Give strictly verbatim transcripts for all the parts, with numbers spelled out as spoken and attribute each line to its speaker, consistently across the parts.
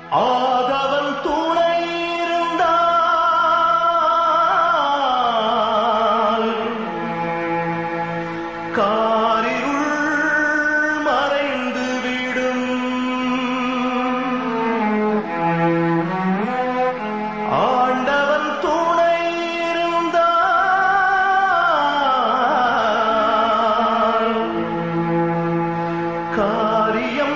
Speaker 1: ஆதவன் துணை இருந்தால் காரிருள் மறைந்து விடும். ஆண்டவன் துணை இருந்தால் காரியம்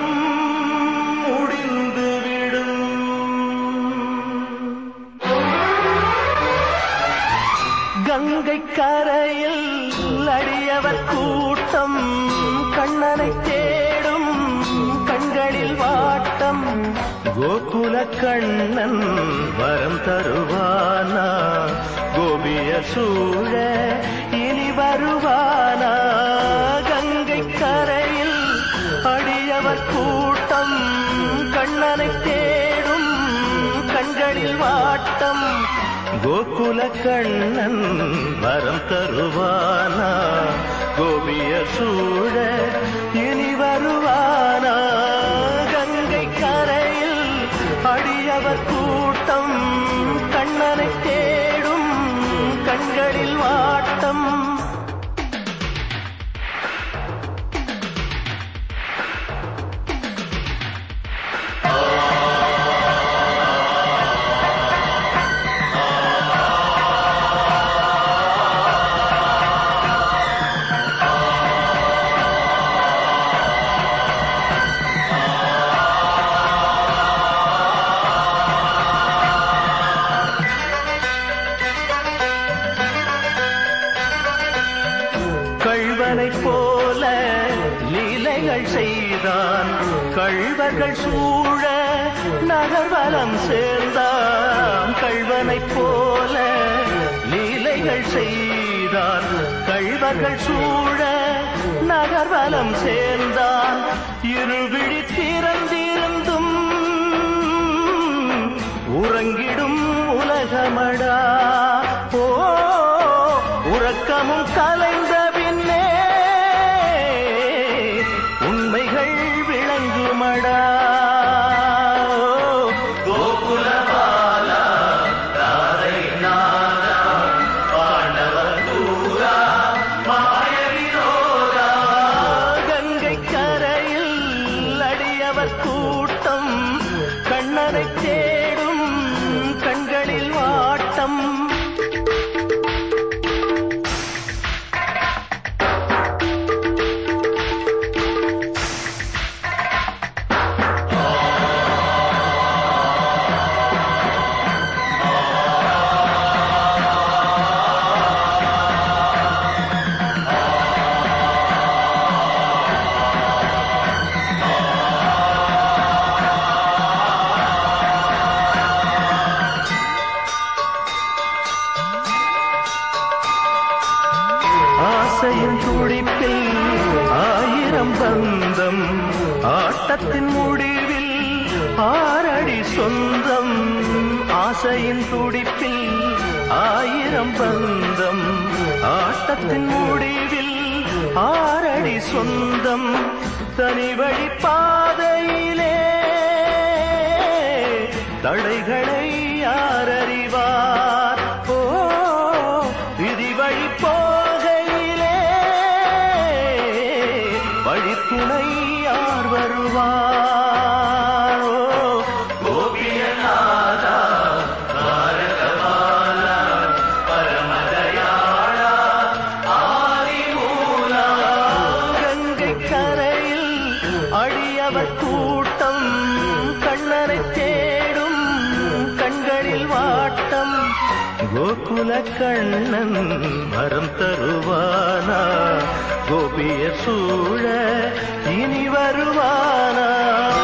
Speaker 1: கங்கை கரையில் அடியவர் கூட்டம் கண்ணனை தேடும் கண்களில் வாட்டம். கோகுல கண்ணன் வரம் தருவானா கோபிய சூழ இனி வருவானா. கங்கை கரையில் அடியவர் கூட்டம் கண்ணனை தேடும் கண்களில் வாட்டம். கோகுல கண்ணன் வரம் தருவானா கோபிய சூழ இனி வருவானா. கங்கை கரையில் அடியவர் கூட்டம் கண்ணனை தேடும் கண்களில் வாட்டம். கள்வனை போல லீலைகள் செய்தான் கள்வர்கள் சூழ நகர்வலம் சேர்ந்தான். கள்வனை போல லீலைகள் செய்தான் கள்வர்கள் சூழ நகர்வலம் சேர்ந்தான். இருவிழி திறந்திருந்தும் உறங்கிடும் உலகமடா. ஓ உறக்கமும் கலைந்த பின்னே உண்மைகள் விளங்குமடா. கோகுலபாலா தாரை நாதா பாண்டவர் தூரா மாய வினோதா. கங்கை கரையில் அடியவர் கூட்டம் கண்ணனை தேடும் கண்களில் வாட்டம். ஆசையின் துடிப்பில் ஆயிரம் பந்தம் ஆட்டத்தின் முடிவில் ஆறடி சொந்தம். ஆசையின் துடிப்பில் ஆயிரம் பந்தம் ஆட்டத்தின் முடிவில் ஆறடி சொந்தம். தனி வழி பாதையிலே தடைகளை யார் அறிவார். ஓ விதி வழி போகையிலே வழித்துணை யார் வருவார். கோபியநாதா பாரதபாலா பரமதயாளா ஆதிமூலா. கங்கை கரையில் அடியவர் கூட்டம் கண்ணனை தேடும் கண்களில் வாட்டம். கோகுல கண்ணன் வரம் தருவானா கோபிய சூழ இனி வருவானா.